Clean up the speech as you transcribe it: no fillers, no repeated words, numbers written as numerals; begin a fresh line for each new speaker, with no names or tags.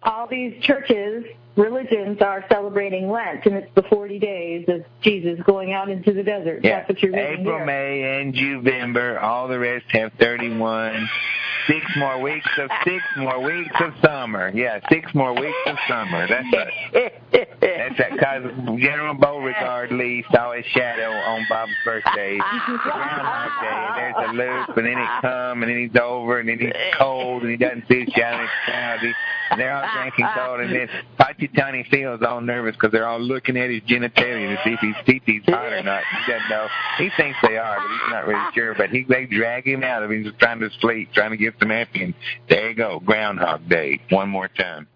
all these churches, religions are celebrating Lent, and it's the 40 days of Jesus going out into the desert.
Yeah.
That's what you're reading
April,
here.
May, and November. All the rest have 31. 6 more weeks of summer. Yeah, 6 more weeks of summer. That's right. That's that because General Beauregard Lee saw his shadow on Bob's birthday. Groundhog Day. There's a loop, and then it comes, and then he's over, and then he's cold, and he doesn't see his shadow, and it's cloudy. And they're all drinking cold, and then Tiny feels all nervous because they're all looking at his genitalia to see if his teeth hot or not. He doesn't know. He thinks they are, but he's not really sure. But they drag him out of him. He's trying to sleep, trying to get some happy. And there you go, Groundhog Day, one more time.